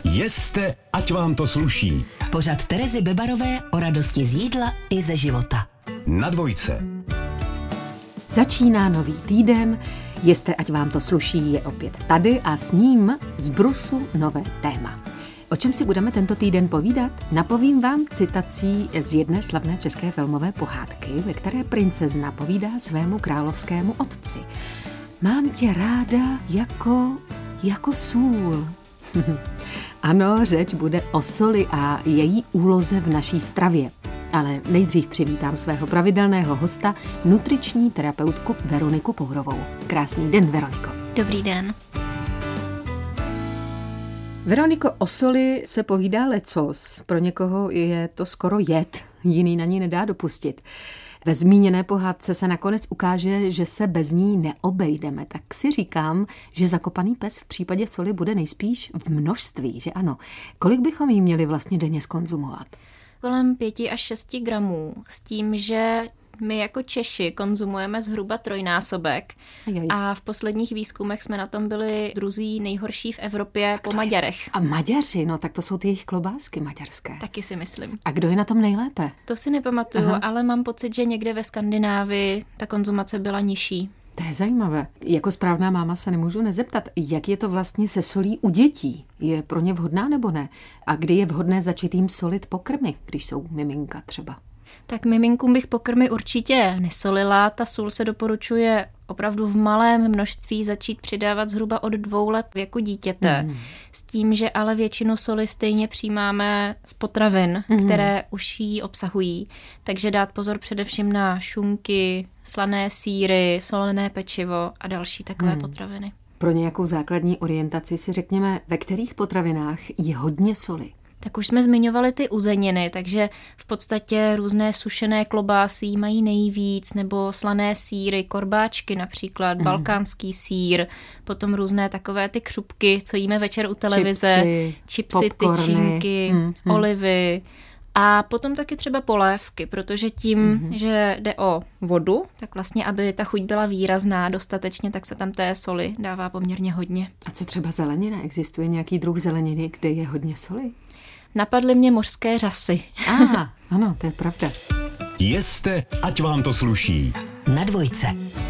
Jeste, ať vám to sluší. Pořad Terezy Bebarové o radosti z jídla i ze života. Na Dvojce. Začíná nový týden, Jeste, ať vám to sluší, je opět tady a s ním z brusu nové téma. O čem si budeme tento týden povídat? Napovím vám citací z jedné slavné české filmové pohádky, ve které princezna povídá svému královskému otci. Mám tě ráda jako sůl. Ano, řeč bude o soli a její úloze v naší stravě. Ale nejdřív přivítám svého pravidelného hosta, nutriční terapeutku Veroniku Pourovou. Krásný den, Veroniko. Dobrý den. Veroniko, o soli se povídá lecos. Pro někoho je to skoro jed, jiný na ní nedá dopustit. Ve zmíněné pohádce se nakonec ukáže, že se bez ní neobejdeme. Tak si říkám, že zakopaný pes v případě soli bude nejspíš v množství, že ano. Kolik bychom jí měli vlastně denně zkonzumovat? Kolem 5 až 6 gramů, s tím, že my jako Češi konzumujeme zhruba trojnásobek a v posledních výzkumech jsme na tom byli druzí nejhorší v Evropě po Maďarech. A Maďaři, no tak to jsou ty jejich klobásky maďarské. Taky si myslím. A kdo je na tom nejlépe? To si nepamatuju, ale mám pocit, že někde ve Skandinávii ta konzumace byla nižší. To je zajímavé. Jako správná máma se nemůžu nezeptat, jak je to vlastně se solí u dětí? Je pro ně vhodná nebo ne? A kdy je vhodné začít jim solit pokrmy, když jsou miminka třeba? Tak miminkům bych pokrmy určitě nesolila. Ta sůl se doporučuje opravdu v malém množství začít přidávat zhruba od 2 let věku dítěte. S tím, že ale většinu soli stejně přijímáme z potravin, které už ji obsahují. Takže dát pozor především na šunky, slané sýry, solené pečivo a další takové potraviny. Pro nějakou základní orientaci si řekněme, ve kterých potravinách je hodně soli. Tak už jsme zmiňovali ty uzeniny, takže v podstatě různé sušené klobásy mají nejvíc, nebo slané sýry, korbáčky například, balkánský sýr, potom různé takové ty křupky, co jíme večer u televize, čipsy, tyčinky, olivy. A potom taky třeba polévky, protože tím, že jde o vodu, tak vlastně, aby ta chuť byla výrazná dostatečně, tak se tam té soli dává poměrně hodně. A co třeba zelenina? Existuje nějaký druh zeleniny, kde je hodně soli? Napadly mě mořské řasy. Aha, ano, to je pravda. Jeste, ať vám to sluší. Na Dvojce.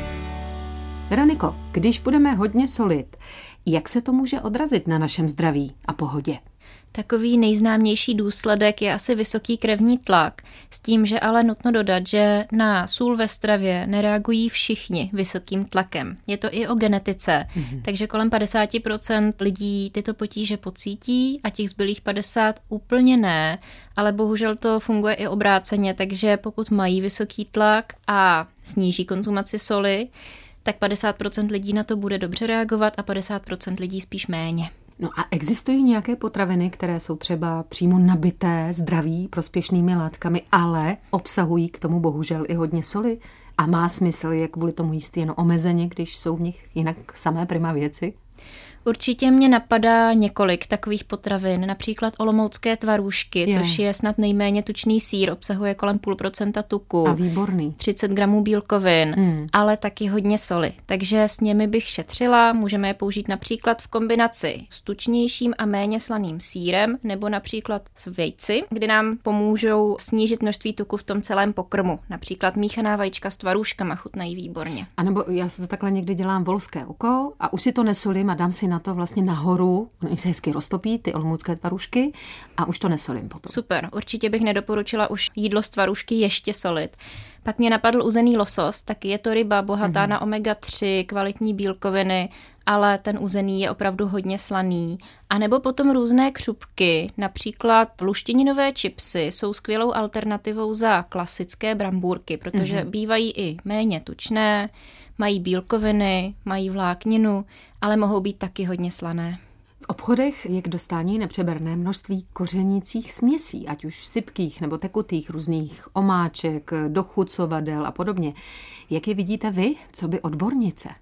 Veroniko, když budeme hodně solit, jak se to může odrazit na našem zdraví a pohodě? Takový nejznámější důsledek je asi vysoký krevní tlak, s tím, že ale nutno dodat, že na sůl ve stravě nereagují všichni vysokým tlakem. Je to i o genetice, takže kolem 50% lidí tyto potíže pocítí a těch zbylých 50% úplně ne, ale bohužel to funguje i obráceně, takže pokud mají vysoký tlak a sníží konzumaci soli, tak 50% lidí na to bude dobře reagovat a 50% lidí spíš méně. No a existují nějaké potraviny, které jsou třeba přímo nabité zdraví prospěšnými látkami, ale obsahují k tomu bohužel i hodně soli? A má smysl je kvůli tomu jíst jen omezeně, když jsou v nich jinak samé prima věci? Určitě mě napadá několik takových potravin, například olomoucké tvarůžky, což je snad nejméně tučný sýr, obsahuje kolem 0,5% tuku. A výborný. 30 gramů bílkovin, ale taky hodně soli. Takže s nimi bych šetřila, můžeme je použít například v kombinaci s tučnějším a méně slaným sýrem, nebo například s vejci, kdy nám pomůžou snížit množství tuku v tom celém pokrmu. Například míchaná vajíčka s tvarůžkama chutnají výborně. A nebo já se to takhle někdy dělám volské oko a už si to nesolím a dám si na to vlastně nahoru, oni se hezky roztopí, ty olomoucké tvarůžky a už to nesolím potom. Super, určitě bych nedoporučila už jídlo z tvarůžky ještě solit. Pak mě napadl uzený losos, taky je to ryba bohatá na omega-3, kvalitní bílkoviny, ale ten uzený je opravdu hodně slaný. A nebo potom různé křupky, například luštěninové chipsy jsou skvělou alternativou za klasické brambůrky, protože bývají i méně tučné, mají bílkoviny, mají vlákninu, ale mohou být taky hodně slané. V obchodech je k dostání nepřeberné množství kořenících směsí, ať už sypkých nebo tekutých, různých omáček, dochucovadel a podobně. Jak je vidíte vy, co by odbornice?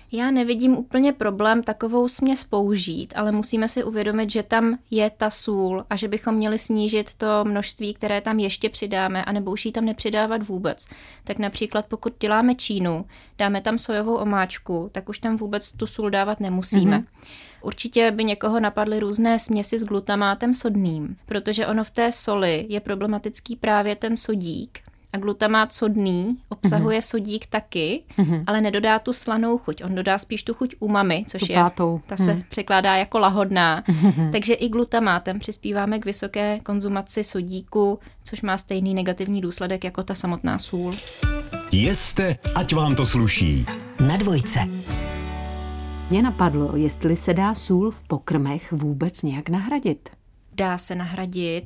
Já nevidím úplně problém takovou směs použít, ale musíme si uvědomit, že tam je ta sůl a že bychom měli snížit to množství, které tam ještě přidáme, anebo už ji tam nepřidávat vůbec. Tak například pokud děláme čínu, dáme tam sojovou omáčku, tak už tam vůbec tu sůl dávat nemusíme. Určitě by někoho napadly různé směsi s glutamátem sodným, protože ono v té soli je problematický právě ten sodík. A glutamát sodný obsahuje sodík taky, ale nedodá tu slanou chuť. On dodá spíš tu chuť umami, což je, ta se překládá jako lahodná. Takže i glutamátem přispíváme k vysoké konzumaci sodíku, což má stejný negativní důsledek jako ta samotná sůl. Jeste, ať vám to sluší. Na dvojce. Mě napadlo, jestli se dá sůl v pokrmech vůbec nějak nahradit. Dá se nahradit,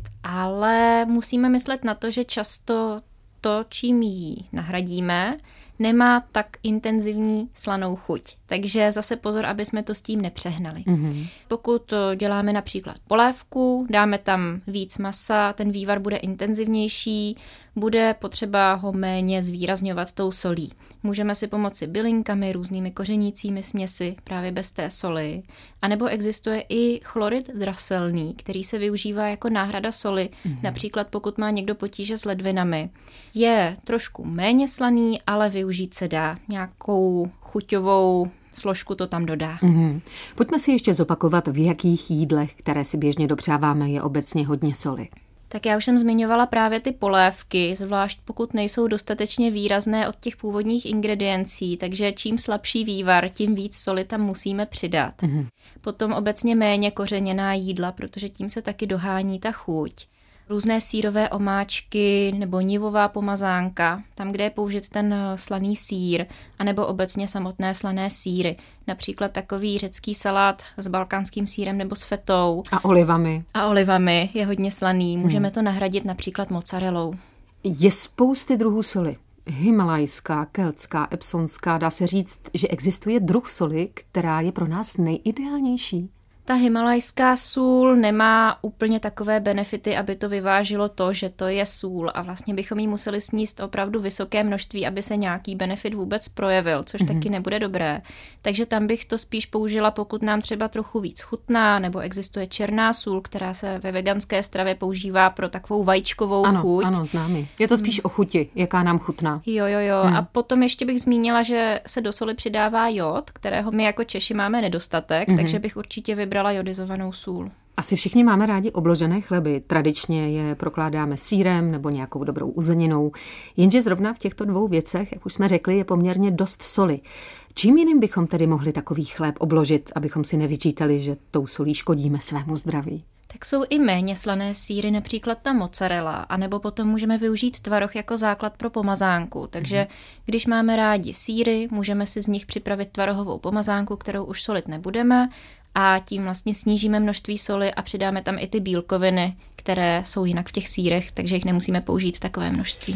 ale musíme myslet na to, že často to, čím ji nahradíme, nemá tak intenzivní slanou chuť. Takže zase pozor, aby jsme to s tím nepřehnali. Pokud děláme například polévku, dáme tam víc masa, ten vývar bude intenzivnější, bude potřeba ho méně zvýrazňovat tou solí. Můžeme si pomoci bylinkami, různými kořenícími směsi, právě bez té soli. A nebo existuje i chlorid draselný, který se využívá jako náhrada soli, například pokud má někdo potíže s ledvinami. Je trošku méně slaný, ale využít se dá. Nějakou chuťovou složku to tam dodá. Pojďme si ještě zopakovat, v jakých jídlech, které si běžně dopřáváme, je obecně hodně soli. Tak já už jsem zmiňovala právě ty polévky, zvlášť pokud nejsou dostatečně výrazné od těch původních ingrediencí, takže čím slabší vývar, tím víc soli tam musíme přidat. Potom obecně méně kořeněná jídla, protože tím se taky dohání ta chuť. Různé sýrové omáčky nebo nivová pomazánka, tam, kde je použit ten slaný sýr, anebo obecně samotné slané sýry. Například takový řecký salát s balkánským sýrem nebo s fetou. A olivami. A olivami je hodně slaný. Můžeme to nahradit například mozzarellou. Je spousty druhů soli. Himalajská, keltská, epsonská. Dá se říct, že existuje druh soli, která je pro nás nejideálnější. Ta himalajská sůl nemá úplně takové benefity, aby to vyvážilo to, že to je sůl a vlastně bychom jí museli sníst opravdu vysoké množství, aby se nějaký benefit vůbec projevil, což taky nebude dobré. Takže tam bych to spíš použila, pokud nám třeba trochu víc chutná, nebo existuje černá sůl, která se ve veganské stravě používá pro takovou vajíčkovou chuť. Ano, známe. Je to spíš o chuti, jaká nám chutná. Jo. A potom ještě bych zmínila, že se do soli přidává jod, kterého my jako Češi máme nedostatek, takže bych určitě vybrala jodizovanou sůl. Asi všichni máme rádi obložené chleby. Tradičně je prokládáme sýrem nebo nějakou dobrou uzeninou. Jenže zrovna v těchto dvou věcech, jak už jsme řekli, je poměrně dost soli. Čím jiným bychom tedy mohli takový chléb obložit, abychom si nevyčítali, že tou solí škodíme svému zdraví? Tak jsou i méně slané sýry, například ta mozzarella, anebo potom můžeme využít tvaroh jako základ pro pomazánku. Takže když máme rádi sýry, můžeme si z nich připravit tvarohovou pomazánku, kterou už solit nebudeme, a tím vlastně snížíme množství soli a přidáme tam i ty bílkoviny, které jsou jinak v těch sýrech, takže jich nemusíme použít takové množství.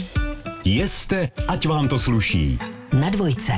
Jeste, ať vám to sluší. Na dvojce.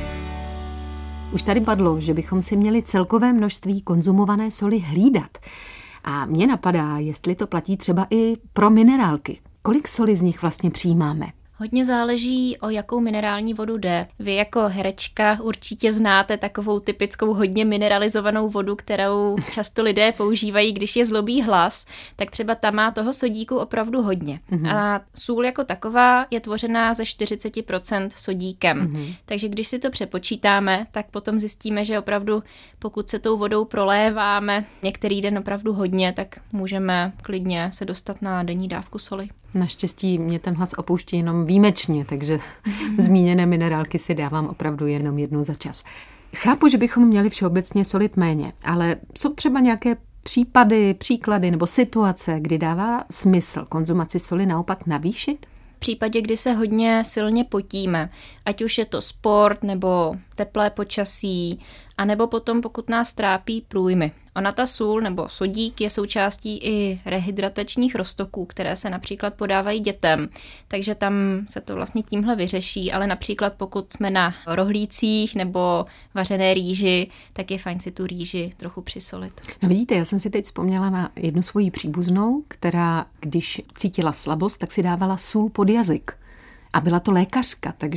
Už tady padlo, že bychom si měli celkové množství konzumované soli hlídat. A mě napadá, jestli to platí třeba i pro minerálky. Kolik soli z nich vlastně přijímáme? Hodně záleží, o jakou minerální vodu jde. Vy jako herečka určitě znáte takovou typickou hodně mineralizovanou vodu, kterou často lidé používají, když je zlobí hlas, tak třeba ta má toho sodíku opravdu hodně. A sůl jako taková je tvořená ze 40% sodíkem. Takže když si to přepočítáme, tak potom zjistíme, že opravdu pokud se tou vodou proléváme některý den opravdu hodně, tak můžeme klidně se dostat na denní dávku soli. Naštěstí mě ten hlas opouští jenom výjimečně, takže zmíněné minerálky si dávám opravdu jenom jednou za čas. Chápu, že bychom měli všeobecně solit méně, ale jsou třeba nějaké příklady nebo situace, kdy dává smysl konzumaci soli naopak navýšit? V případě, kdy se hodně silně potíme, ať už je to sport nebo teplé počasí, anebo potom, pokud nás trápí průjmy. Ona ta sůl nebo sodík je součástí i rehydratačních roztoků, které se například podávají dětem, takže tam se to vlastně tímhle vyřeší, ale například pokud jsme na rohlících nebo vařené rýži, tak je fajn si tu rýži trochu přisolit. No vidíte, já jsem si teď vzpomněla na jednu svoji příbuznou, která, když cítila slabost, tak si dávala sůl pod jazyk. A byla to lékařka, takže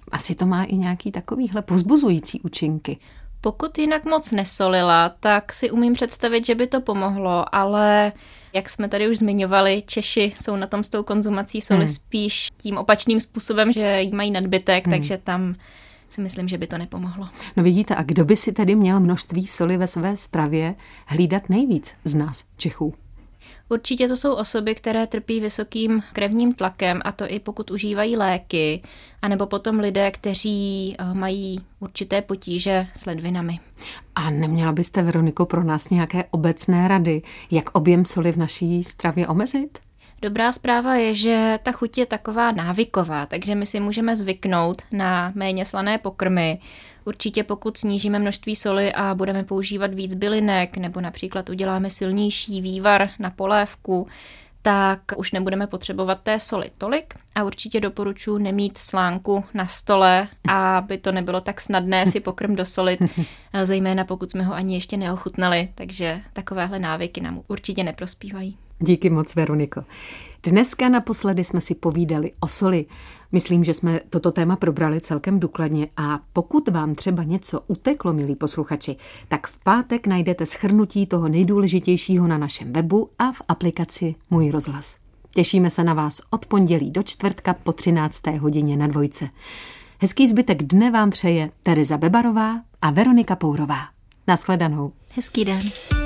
asi to má i nějaký takovýhle povzbuzující účinky. Pokud jinak moc nesolila, tak si umím představit, že by to pomohlo, ale jak jsme tady už zmiňovali, Češi jsou na tom s tou konzumací soli spíš tím opačným způsobem, že jí mají nadbytek, takže tam si myslím, že by to nepomohlo. No vidíte, a kdo by si tedy měl množství soli ve své stravě hlídat nejvíc z nás, Čechů? Určitě to jsou osoby, které trpí vysokým krevním tlakem, a to i pokud užívají léky, anebo potom lidé, kteří mají určité potíže s ledvinami. A neměla byste, Veroniko, pro nás nějaké obecné rady, jak objem soli v naší stravě omezit? Dobrá zpráva je, že ta chuť je taková návyková, takže my si můžeme zvyknout na méně slané pokrmy. Určitě pokud snížíme množství soli a budeme používat víc bylinek, nebo například uděláme silnější vývar na polévku, tak už nebudeme potřebovat té soli tolik a určitě doporučuji nemít slánku na stole, aby to nebylo tak snadné si pokrm dosolit, zejména pokud jsme ho ani ještě neochutnali, takže takovéhle návyky nám určitě neprospívají. Díky moc, Veroniko. Dneska naposledy jsme si povídali o soli. Myslím, že jsme toto téma probrali celkem důkladně a pokud vám třeba něco uteklo, milí posluchači, tak v pátek najdete shrnutí toho nejdůležitějšího na našem webu a v aplikaci Můj rozhlas. Těšíme se na vás od pondělí do čtvrtka po 13. hodině na Dvojce. Hezký zbytek dne vám přeje Tereza Bebarová a Veronika Pourová. Nashledanou. Hezký den.